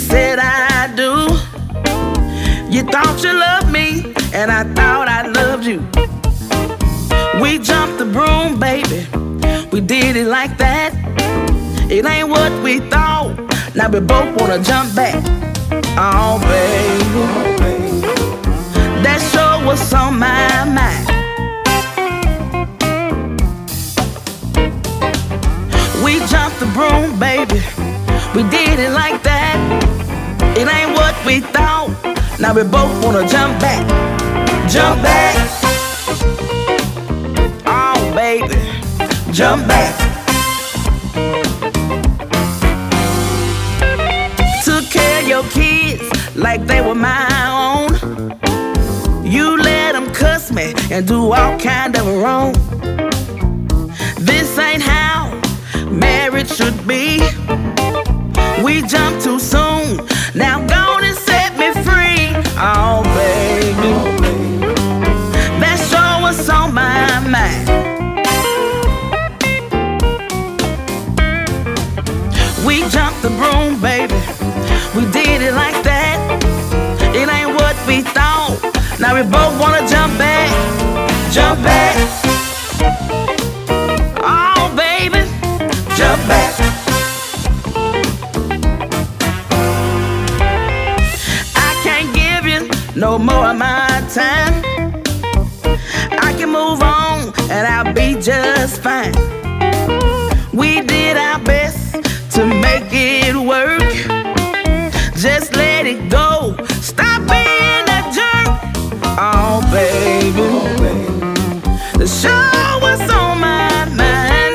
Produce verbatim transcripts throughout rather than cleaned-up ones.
said I do. You thought you loved me, and I thought I loved you. We jumped the broom, baby. We did it like that. It ain't what we thought. Now we both wanna jump back. Oh, baby, that sure was on my mind. We jumped the broom, baby. We did it like that. It ain't what we thought. Now we both wanna jump back. Jump back. Oh, baby, jump back. Took care of your kids like they were my own. You let them cuss me and do all kind of wrong. This ain't how marriage should be. We jumped too soon. Now go on and set me free. Oh, baby, that sure was on my mind. We jumped the broom, baby. We did it like that. It ain't what we thought. Now we both wanna jump back. Jump back. Oh, baby, jump back. I can't give you no more of my time. I can move on and I'll be just fine. We did our best to make it work. Just let it go. Stop being a jerk. Oh, baby, the show was on my mind.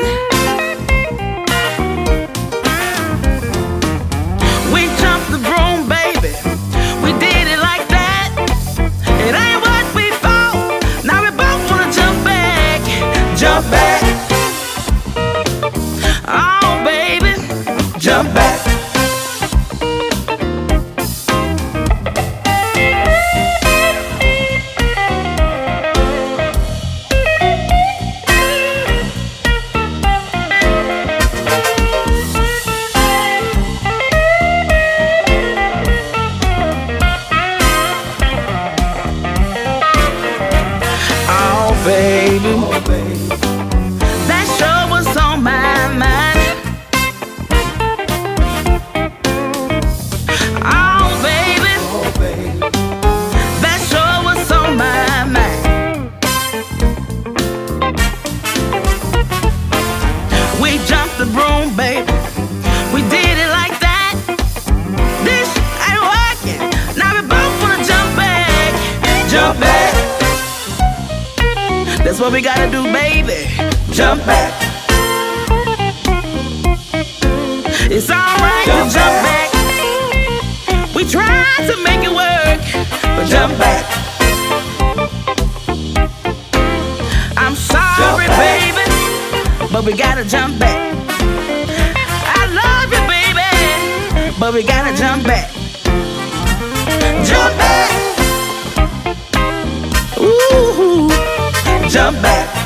We jumped the broom, baby. We did it like that. It ain't what we thought. Now we both wanna jump back. Jump back. Oh, baby, jump back. Baby, that sure was on my mind. Oh, baby, that sure was on my mind. We jumped the broom, baby. We did it like that. This ain't working. Now we both wanna jump back. Jump back. That's what we gotta do, baby. Jump back. It's alright to jump back. We tried to make it work, but jump back. I'm sorry, baby, but we gotta jump back. I love you, baby, but we gotta jump back. Jump back. Ooh. Jump back.